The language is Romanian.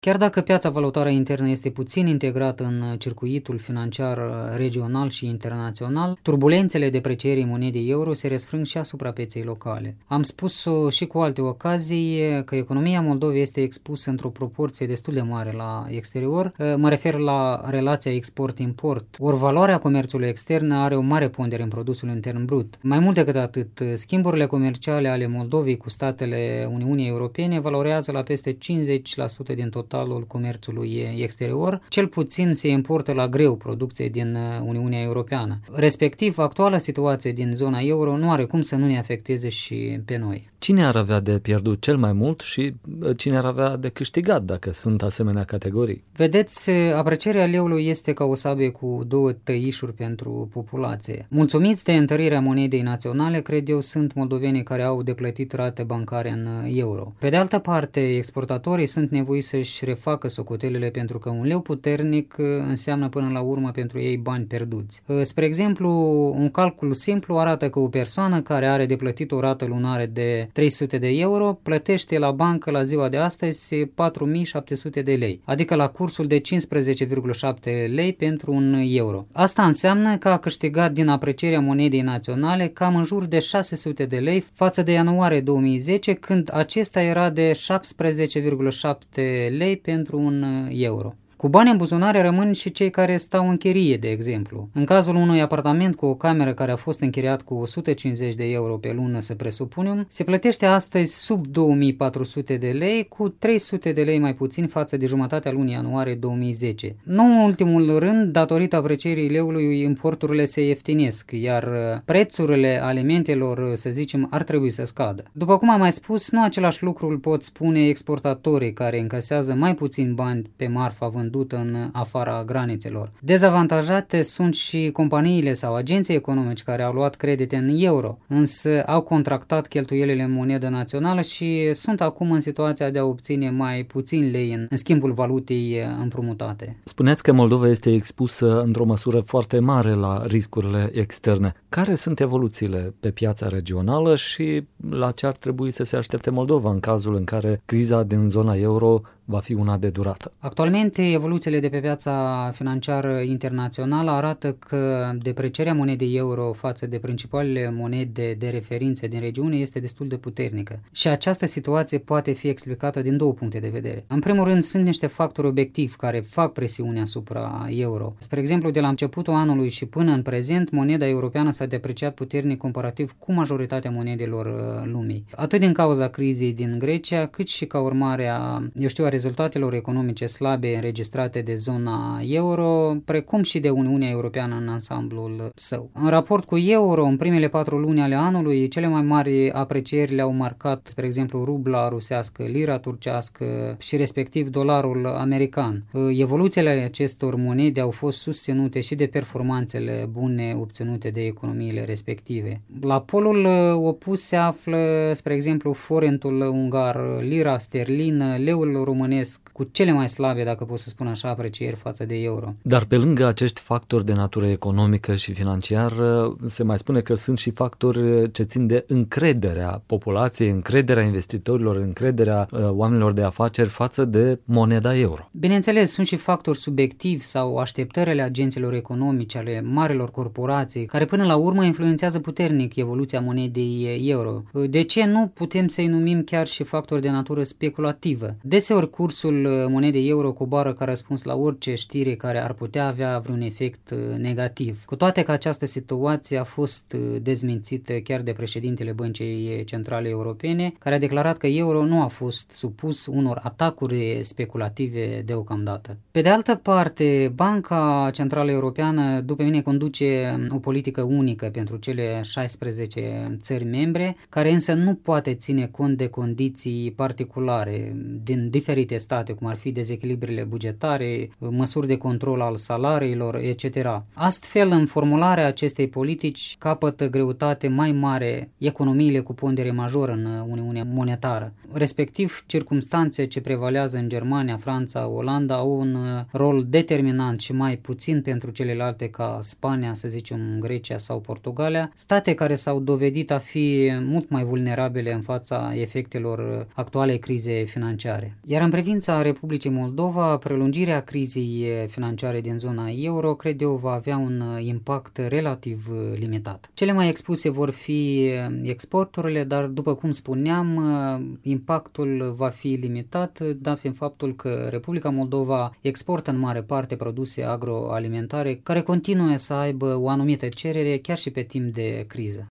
Chiar dacă piața valutară internă este puțin integrată în circuitul financiar regional și internațional, turbulențele deprecierii monedei euro se răsfrâng și asupra pieței locale. Am spus-o și cu alte ocazii că economia Moldovei este expusă într-o proporție destul de mare la exterior. Mă refer la relația export-import. Ori valoarea comerțului extern are o mare pondere în produsul intern brut. Mai mult decât atât, schimburile comerciale ale Moldovei cu statele Uniunii Europene valorează la peste 50% din totalul comerțului exterior, cel puțin se importă la greu producție din Uniunea Europeană. Respectiv, actuala situație din zona euro nu are cum să nu ne afecteze și pe noi. Cine ar avea de pierdut cel mai mult și cine ar avea de câștigat dacă sunt asemenea categorii? Vedeți, aprecierea leului este ca o sabie cu două tăișuri pentru populație. Mulțumiți de întărirea monedei naționale, cred eu, sunt moldovenii care au de plătit rate bancare în euro. Pe de altă parte, exportatorii sunt nevoiți să-și refacă socotelele pentru că un leu puternic înseamnă până la urmă pentru ei bani pierduți. Spre exemplu, un calcul simplu arată că o persoană care are de plătit o rată lunară de 300 de euro plătește la bancă la ziua de astăzi 4700 de lei, adică la cursul de 15,7 lei pentru un euro. Asta înseamnă că a câștigat din aprecierea monedei naționale cam în jur de 600 de lei față de ianuarie 2010, când acesta era de 17,7 lei pentru un euro. Cu bani în buzunare rămân și cei care stau în chirie, de exemplu. În cazul unui apartament cu o cameră care a fost închiriat cu 150 de euro pe lună, să presupunem, se plătește astăzi sub 2400 de lei, cu 300 de lei mai puțin față de jumătatea lunii ianuarie 2010. Nu în ultimul rând, datorită aprecierii leului, importurile se ieftinesc, iar prețurile alimentelor, să zicem, ar trebui să scadă. După cum am mai spus, nu același lucru îl pot spune exportatorii care încasează mai puțin bani pe marfa vândută în afara granițelor. Dezavantajate sunt și companiile sau agenții economici care au luat credite în euro, însă au contractat cheltuielile în monedă națională și sunt acum în situația de a obține mai puțin lei în schimbul valutei împrumutate. Spuneați că Moldova este expusă într-o măsură foarte mare la riscurile externe. Care sunt evoluțiile pe piața regională și la ce ar trebui să se aștepte Moldova în cazul în care criza din zona euro va fi una de durată? Actualmente, evoluțiile de pe piața financiară internațională arată că deprecierea monedei euro față de principalele monede de referință din regiune este destul de puternică. Și această situație poate fi explicată din două puncte de vedere. În primul rând, sunt niște factori obiectivi care fac presiune asupra euro. Spre exemplu, de la începutul anului și până în prezent, moneda europeană s-a depreciat puternic comparativ cu majoritatea monedelor lumii. Atât din cauza crizei din Grecia, cât și ca urmare a rezultatelor economice slabe înregistrate de zona euro, precum și de Uniunea Europeană în ansamblul său. În raport cu euro, în primele 4 luni ale anului, cele mai mari aprecieri le-au marcat, spre exemplu, rubla rusească, lira turcească și respectiv dolarul american. Evoluțiile acestor monede au fost susținute și de performanțele bune obținute de economiile respective. La polul opus se află, spre exemplu, forentul ungar, lira sterlină, leul românesc, cu cele mai slabe, dacă pot să spun așa, aprecieri față de euro. Dar pe lângă acești factori de natură economică și financiară, se mai spune că sunt și factori ce țin de încrederea populației, încrederea investitorilor, încrederea oamenilor de afaceri față de moneda euro. Bineînțeles, sunt și factori subiectivi sau așteptările agenților economici ale marilor corporații, care până la urmă influențează puternic evoluția monedei euro. De ce nu putem să-i numim chiar și factori de natură speculativă? Deseori cursul monedei euro coboară ca răspuns la orice știre care ar putea avea vreun efect negativ. Cu toate că această situație a fost dezmințită chiar de președintele Băncii Centrale Europene, care a declarat că euro nu a fost supus unor atacuri speculative deocamdată. Pe de altă parte, Banca Centrală Europeană, după mine, conduce o politică unică pentru cele 16 țări membre, care însă nu poate ține cont de condiții particulare din diferite state, cum ar fi dezechilibrele bugetare, măsuri de control al salariilor, etc. Astfel, în formularea acestei politici capătă greutate mai mare economiile cu pondere majoră în Uniunea Monetară. Respectiv, circumstanțe ce prevalează în Germania, Franța, Olanda au un rol determinant și mai puțin pentru celelalte ca Spania, să zicem Grecia sau Portugalia, state care s-au dovedit a fi mult mai vulnerabile în fața efectelor actualei crize financiare. Iar în privința Republicii Moldova, prelungirea crizei financiare din zona euro, cred eu, va avea un impact relativ limitat. Cele mai expuse vor fi exporturile, dar după cum spuneam, impactul va fi limitat, dat fiind faptul că Republica Moldova exportă în mare parte produse agroalimentare care continuă să aibă o anumită cerere chiar și pe timp de criză.